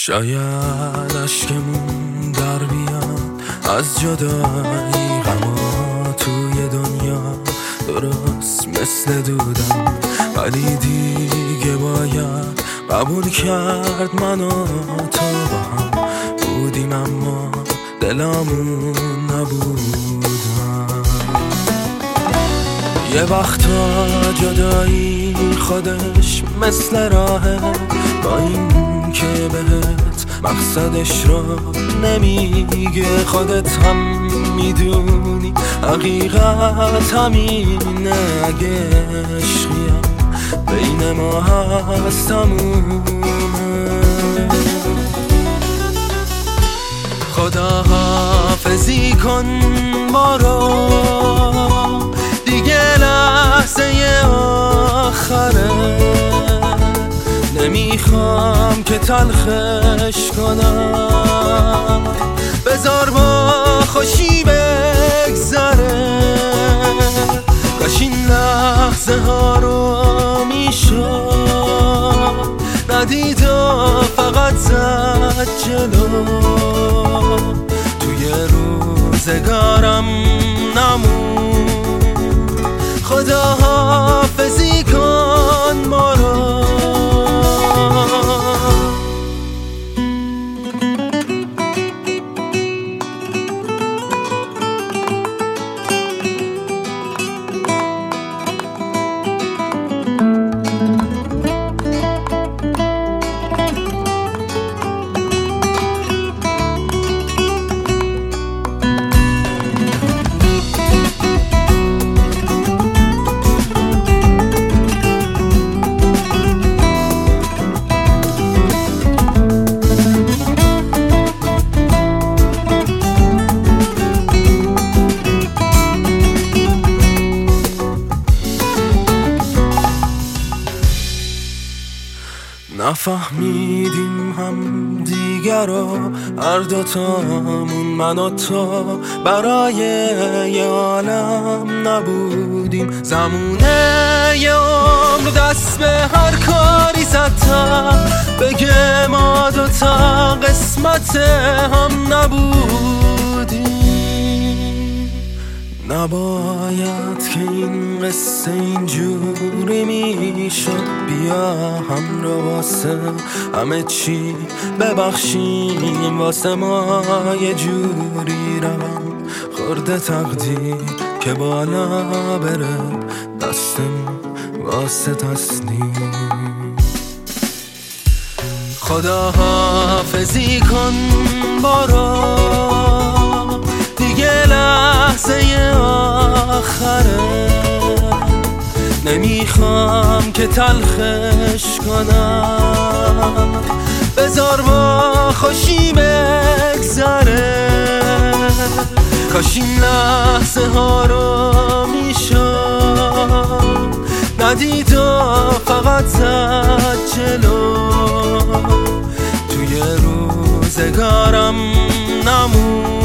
شاید اشکمون در بیاد از جدایی، غما توی دنیا درست مثل دودم، ولی دیگه باید قبول کرد من و تو با هم بودیم اما دلمون نبودم. یه وقتا جدایی خودش مثل راهه، با این که بهت مقصدش رو نمیگه، خودت هم میدونی حقیقت همینه. اگه عشقیم بین ما هست تمومه. خدا حافظی کن برو، دیگه لحظه آخره، نمیخوام که تلخش کنم، بذار با خوشی بگذره. کاش این لحظه ها رو میشد ندید و فقط زد جلو، توی روزگارم نمون. خدا حافظی کن برو. نفهمیدیم هم دیگر رو هر دوتامون، من و تو برای یه عالم نبودیم. زمونه یه عمر دست به هر کاری زد تا بگه ما دوتا قسمت هم نبودیم. نباید که این قصه اینجوری میشد، بیا هم رو واسه همه چی ببخشیم، واسه ما یه جوری روم خورده تقدیر که بالا بره دستمون واسه تسلیم. خدا حافظی کن برو، دیگه لحظه آخره، نمیخوام که تلخش کنم، بذار با خوشی بگذره. کاش این لحظه ها رو میشد ندید و فقط زد جلو، توی روزگارم نمون.